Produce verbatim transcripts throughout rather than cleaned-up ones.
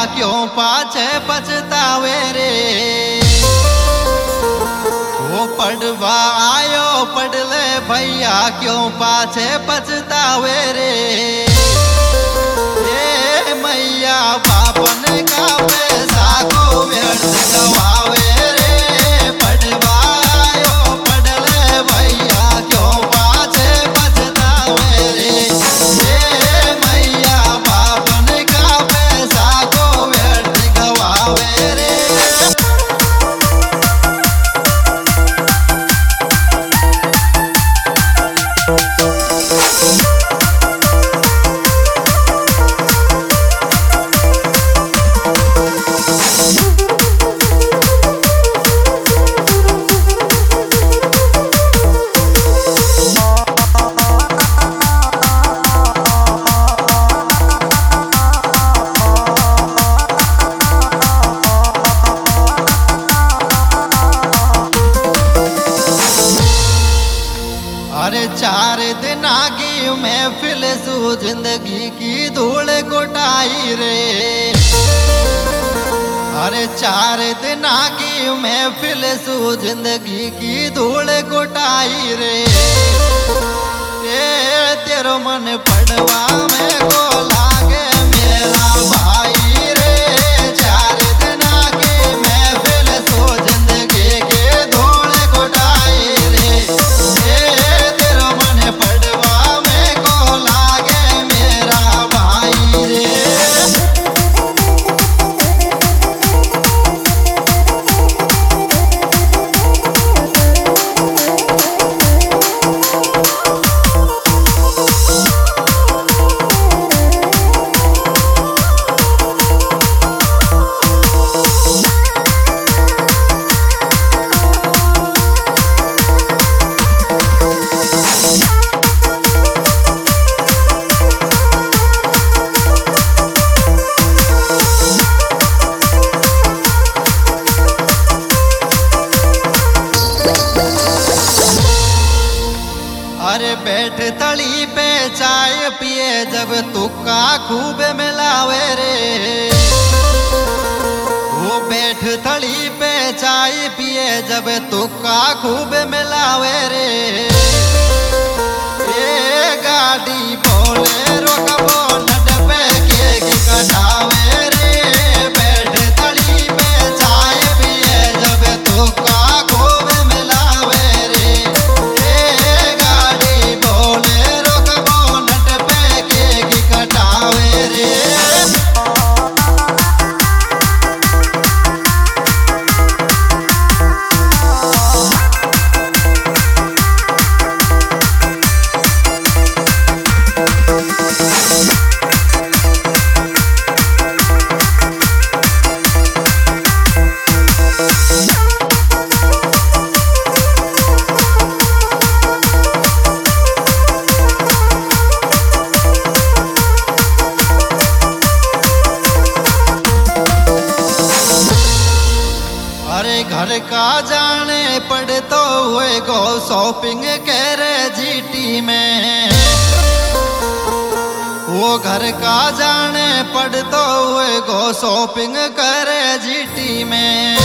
क्यों पाछे पछतावे रे। वो पढ़वा आयो पढ़ ले भैया क्यों पाछे पछतावे रे। ये मैया बापन का पैसा को व्यर्थ गवावे रे। पढ़वा आयो पढ़ ले भैया क्यों पाछे पछतावे रे। ये मैया बापन का पैसा को व्यर्थ गवावे रे। अरे चार दिन आगी महफिल सू जिंदगी की धूल कोटाई रे। अरे चार दिन आगी महफिल सू जिंदगी की धूल कोटाई रे। ये तेरो मन पड़वा में को लागे मेरा भाई रे। चार दिन आगी महफिल सू जिंदगी के धूल कोटाई रे। पड़वा में को लागे मेरा भाई रे। अरे बैठ तली पे चाय पिए जब तुक्का खूब मिलावे रे। वो बैठ तली पे चाय पिए जब तुक्का खूब मिलावे रे। ये गाड़ी बोले रोकबो नडबे के कटावे रे। बैठ तली पे चाय पिए जब तुक्का खूब मिलावे रे। बोले रोकबो नट पे के कटावे रे। घर का जाने पड़े तो हुए गो शॉपिंग करे जीटी में। वो घर का जाने पड़ तो हुए गो शॉपिंग करे जीटी में।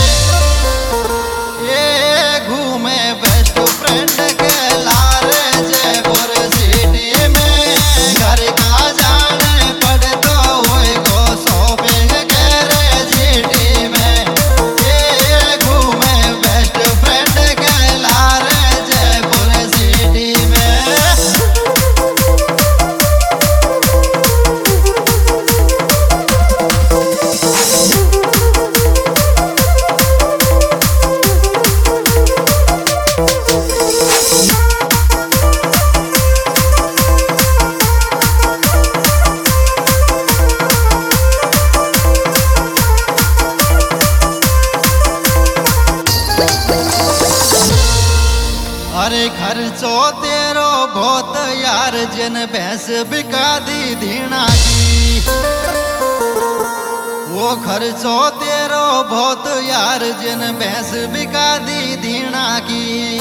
ये घूमे बेस्ट फ्रेंड के लारे जयपुर सिटी में। घर का जाने पड़ तो हुए गो शॉपिंग करे जीटी में। अरे खर्चो तेरो बहुत यार जिन भैंस बिका दी धीना की। वो खर्चो तेरो बहुत यार जिन भैंस बिका दी धीना की।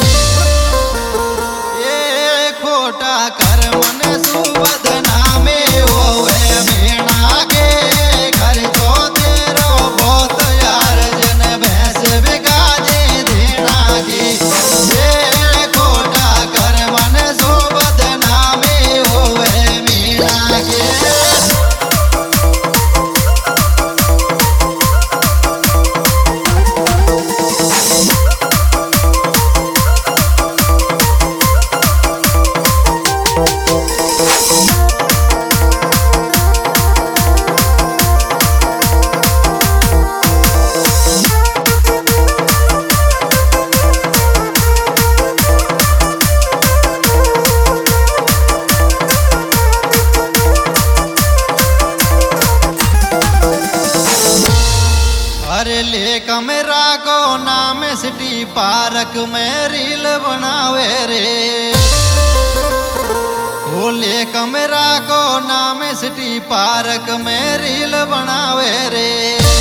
ये खोटा कर मन सुबदना में होवे मीणा के खर्चो तेरो अरे ले कमरा को नाम सिटी पार्क में रील बनावे रे। ले कमरा को नाम सिटी पार्क में रील बनावे रे।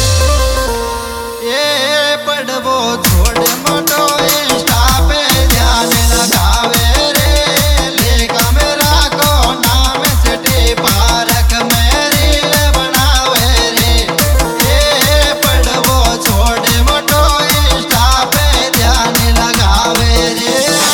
ये पढ़बो छोड़ मोटो इंस्टा पे ध्यान लगावे रे। ले कमरा को नाम सिटी पार्क में रील बनावे रे। ये पढ़बो छोड़ मोटो इंस्टा पे ध्यान लगावे रे।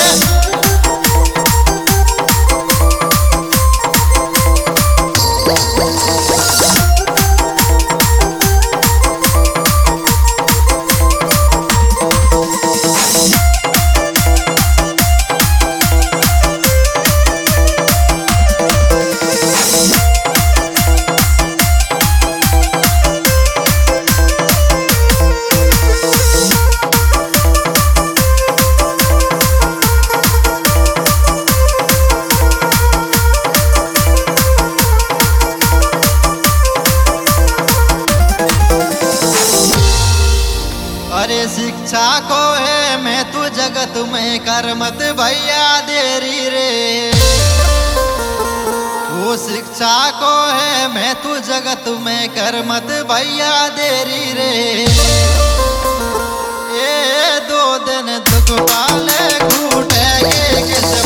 अरे शिक्षा को है मैं तू जगत में कर मत भैया देरी रे। वो शिक्षा को है मैं तू जगत में कर मत भैया देरी रे। ये दो दिन दुख पाले घूटेगे किस